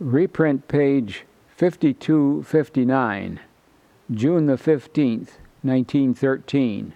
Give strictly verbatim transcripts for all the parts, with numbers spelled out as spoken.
Reprint page fifty-two fifty-nine, June the fifteenth, nineteen thirteen.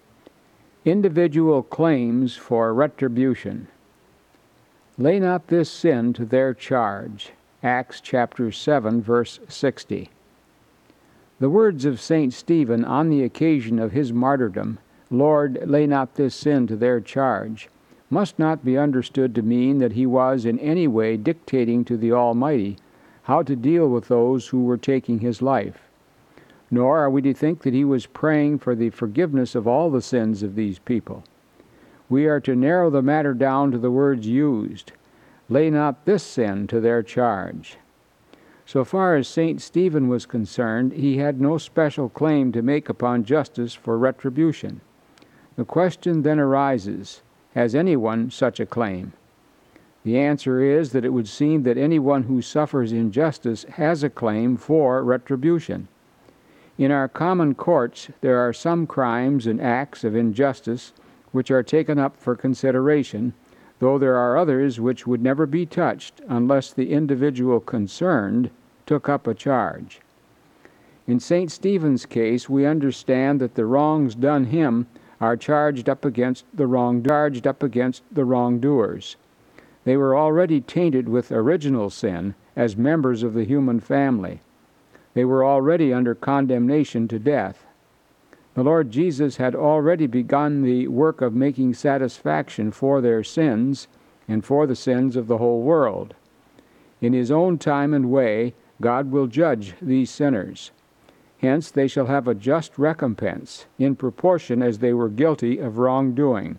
Individual claims for retribution. Lay not this sin to their charge. Acts chapter seven, verse sixty. The words of Saint Stephen on the occasion of his martyrdom, "Lord, lay not this sin to their charge," must not be understood to mean that he was in any way dictating to the Almighty how to deal with those who were taking his life. Nor are we to think that he was praying for the forgiveness of all the sins of these people. We are to narrow the matter down to the words used, "Lay not this sin to their charge." So far as Saint Stephen was concerned, he had no special claim to make upon justice for retribution. The question then arises, has anyone such a claim? The answer is that it would seem that anyone who suffers injustice has a claim for retribution. In our common courts, there are some crimes and acts of injustice which are taken up for consideration, though there are others which would never be touched unless the individual concerned took up a charge. In Saint Stephen's case, we understand that the wrongs done him are charged up against the wrong charged up against the wrongdoers. They were already tainted with original sin as members of the human family. They were already under condemnation to death. The Lord Jesus had already begun the work of making satisfaction for their sins and for the sins of the whole world. In his own time and way, God will judge these sinners. Hence they shall have a just recompense, in proportion as they were guilty of wrongdoing.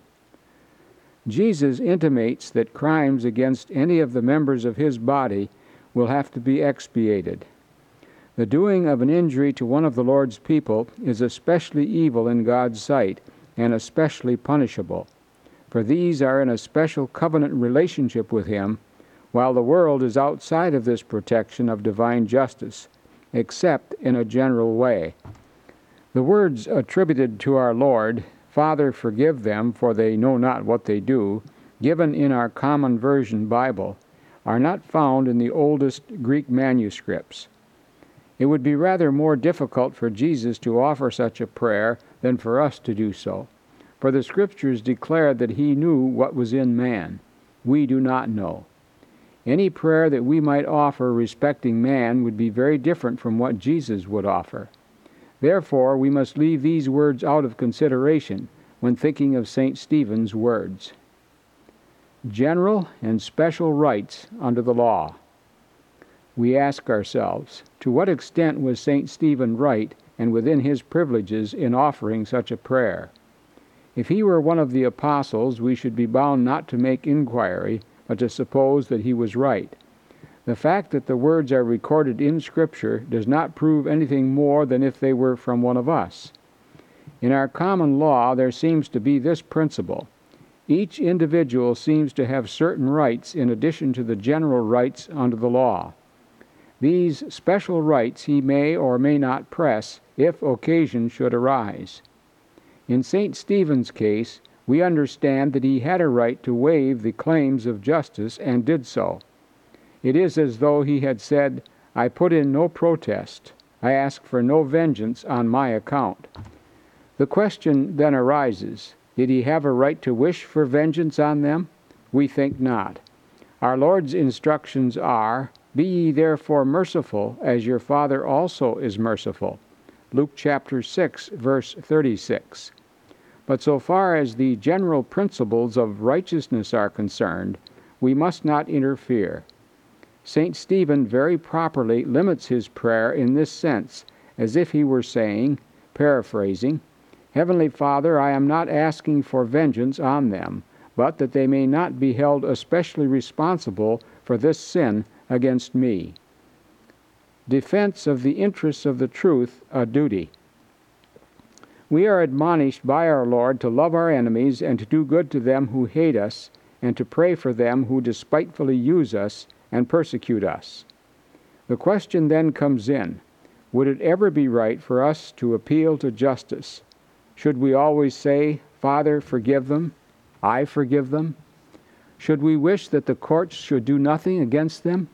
Jesus intimates that crimes against any of the members of his body will have to be expiated. The doing of an injury to one of the Lord's people is especially evil in God's sight, and especially punishable, for these are in a special covenant relationship with him, while the world is outside of this protection of divine justice, except in a general way. The words attributed to our Lord, "Father, forgive them, for they know not what they do," given in our common version Bible, are not found in the oldest Greek manuscripts. It would be rather more difficult for Jesus to offer such a prayer than for us to do so, for the Scriptures declare that he knew what was in man. We do not know. Any prayer that we might offer respecting man would be very different from what Jesus would offer. Therefore, we must leave these words out of consideration when thinking of Saint Stephen's words. General and special rights under the law. We ask ourselves, to what extent was Saint Stephen right and within his privileges in offering such a prayer? If he were one of the apostles, we should be bound not to make inquiry, but to suppose that he was right. The fact that the words are recorded in Scripture does not prove anything more than if they were from one of us. In our common law there seems to be this principle. Each individual seems to have certain rights in addition to the general rights under the law. These special rights he may or may not press if occasion should arise. In Saint Stephen's case, we understand that he had a right to waive the claims of justice and did so. It is as though he had said, "I put in no protest. I ask for no vengeance on my account." The question then arises, did he have a right to wish for vengeance on them? We think not. Our Lord's instructions are, "Be ye therefore merciful, as your Father also is merciful." Luke chapter six, verse thirty-six. But so far as the general principles of righteousness are concerned, we must not interfere. Saint Stephen very properly limits his prayer in this sense, as if he were saying, paraphrasing, "Heavenly Father, I am not asking for vengeance on them, but that they may not be held especially responsible for this sin against me." Defense of the interests of the truth, a duty. We are admonished by our Lord to love our enemies and to do good to them who hate us, and to pray for them who despitefully use us and persecute us. The question then comes in, would it ever be right for us to appeal to justice? Should we always say, "Father, forgive them, I forgive them"? Should we wish that the courts should do nothing against them?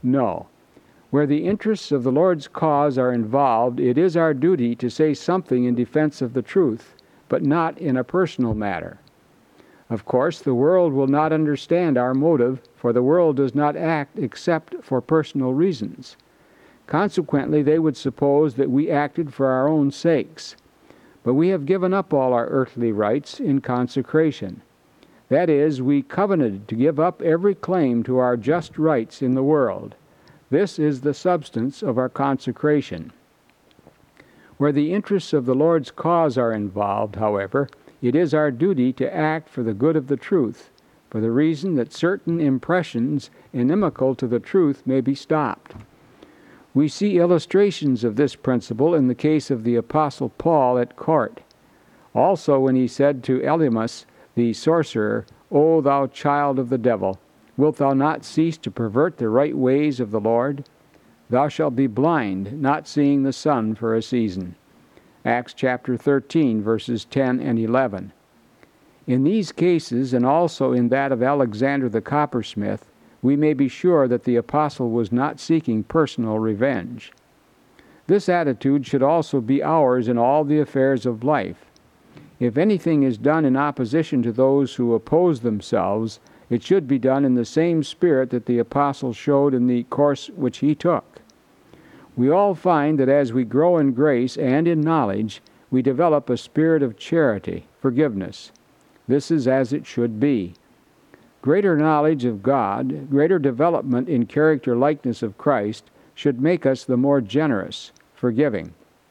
No. Where the interests of the Lord's cause are involved, it is our duty to say something in defense of the truth, but not in a personal matter. Of course, the world will not understand our motive, for the world does not act except for personal reasons. Consequently, they would suppose that we acted for our own sakes. But we have given up all our earthly rights in consecration. That is, we covenanted to give up every claim to our just rights in the world. This is the substance of our consecration. Where the interests of the Lord's cause are involved, however, it is our duty to act for the good of the truth, for the reason that certain impressions inimical to the truth may be stopped. We see illustrations of this principle in the case of the Apostle Paul at court. Also when he said to Elymas the sorcerer, O thou child of the devil, wilt thou not cease to pervert the right ways of the Lord? Thou shalt be blind, not seeing the sun for a season. Acts chapter thirteen, verses ten and eleven. In these cases, and also in that of Alexander the coppersmith, we may be sure that the apostle was not seeking personal revenge. This attitude should also be ours in all the affairs of life. If anything is done in opposition to those who oppose themselves, it should be done in the same spirit that the apostle showed in the course which he took. We all find that as we grow in grace and in knowledge, we develop a spirit of charity, forgiveness. This is as it should be. Greater knowledge of God, greater development in character likeness of Christ, should make us the more generous, forgiving.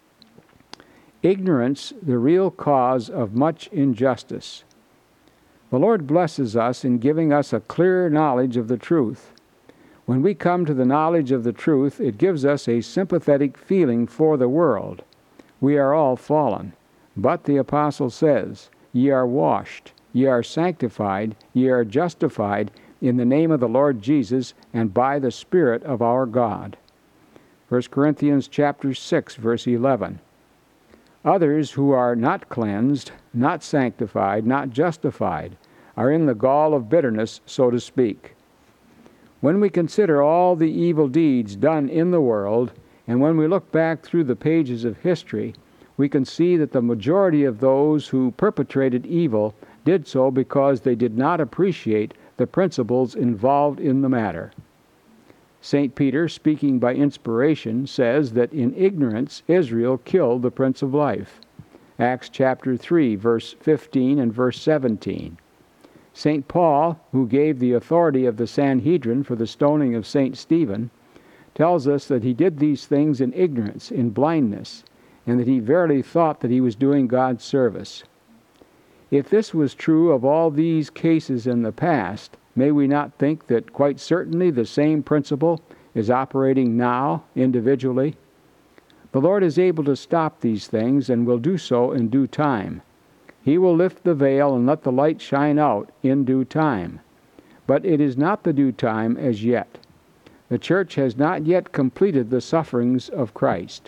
Ignorance, the real cause of much injustice. The Lord blesses us in giving us a clear knowledge of the truth. When we come to the knowledge of the truth, it gives us a sympathetic feeling for the world. We are all fallen. But the apostle says, Ye are washed, ye are sanctified, ye are justified in the name of the Lord Jesus and by the Spirit of our God. First Corinthians chapter six, verse eleven. Others who are not cleansed, not sanctified, not justified, are in the gall of bitterness, so to speak. When we consider all the evil deeds done in the world, and when we look back through the pages of history, we can see that the majority of those who perpetrated evil did so because they did not appreciate the principles involved in the matter. Saint Peter, speaking by inspiration, says that in ignorance Israel killed the Prince of Life. Acts chapter three, verse fifteen and verse seventeen. Saint Paul, who gave the authority of the Sanhedrin for the stoning of Saint Stephen, tells us that he did these things in ignorance, in blindness, and that he verily thought that he was doing God's service. If this was true of all these cases in the past, may we not think that quite certainly the same principle is operating now individually? The Lord is able to stop these things and will do so in due time. He will lift the veil and let the light shine out in due time. But it is not the due time as yet. The church has not yet completed the sufferings of Christ.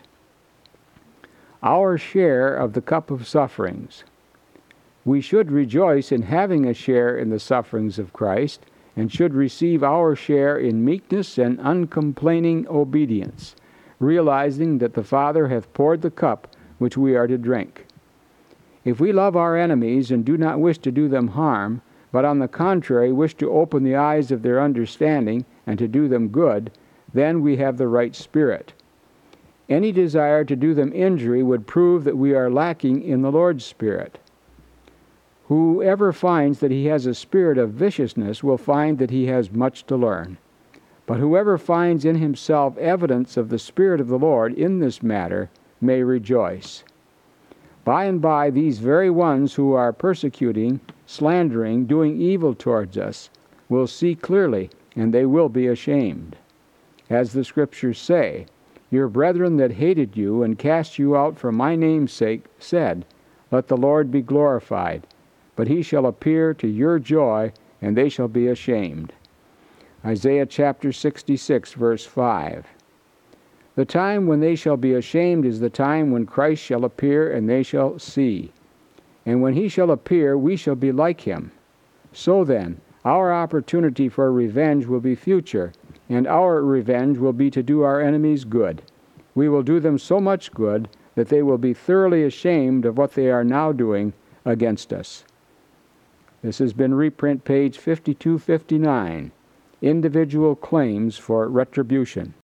Our share of the cup of sufferings. We should rejoice in having a share in the sufferings of Christ, and should receive our share in meekness and uncomplaining obedience, realizing that the Father hath poured the cup which we are to drink. If we love our enemies and do not wish to do them harm, but on the contrary wish to open the eyes of their understanding and to do them good, then we have the right spirit. Any desire to do them injury would prove that we are lacking in the Lord's Spirit. Whoever finds that he has a spirit of viciousness will find that he has much to learn. But whoever finds in himself evidence of the Spirit of the Lord in this matter may rejoice. By and by, these very ones who are persecuting, slandering, doing evil towards us, will see clearly, and they will be ashamed. As the Scriptures say, Your brethren that hated you and cast you out for my name's sake said, Let the Lord be glorified. But he shall appear to your joy, and they shall be ashamed. Isaiah chapter sixty-six, verse five. The time when they shall be ashamed is the time when Christ shall appear, and they shall see. And when he shall appear, we shall be like him. So then, our opportunity for revenge will be future, and our revenge will be to do our enemies good. We will do them so much good that they will be thoroughly ashamed of what they are now doing against us. This has been reprint page fifty-two fifty-nine, Individual Claims for Retribution.